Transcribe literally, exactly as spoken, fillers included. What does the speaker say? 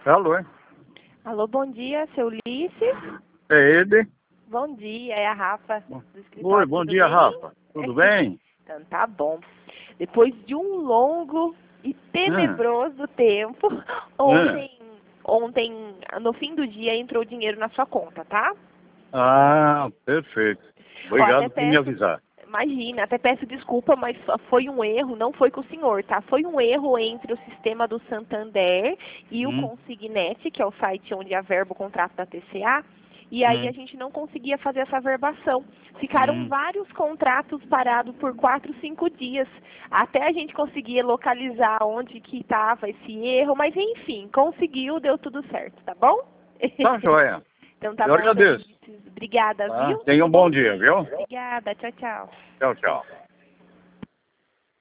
Alô? Alô, bom dia, seu Ulisses. É ele? Bom dia, é a Rafa do escritório. Oi, bom Tudo dia, bem? Rafa. Tudo bem? Então tá bom. Depois de um longo e Hum, tenebroso tempo, hum. ontem, ontem, no fim do dia, entrou dinheiro na sua conta, tá? Ah, perfeito. Ó, até Obrigado por me peço, avisar. imagina, até peço desculpa, mas só foi um erro, não foi com o senhor, tá? Foi um erro entre o sistema do Santander e o Hum, Consignet, que é o site onde averba o contrato da T C A, e aí a hum, gente não conseguia fazer essa averbação. Ficaram hum. vários contratos parados por quatro, cinco dias, até a gente conseguir localizar onde que estava esse erro, mas enfim, conseguiu, deu tudo certo, tá bom? Tá joia. Então tá Eu bom, seu agradeço. Ulisses. Obrigada, Tá? viu? Tenha Um um bom bom dia, dia. viu? Obrigada, tchau, tchau. Tchau, tchau.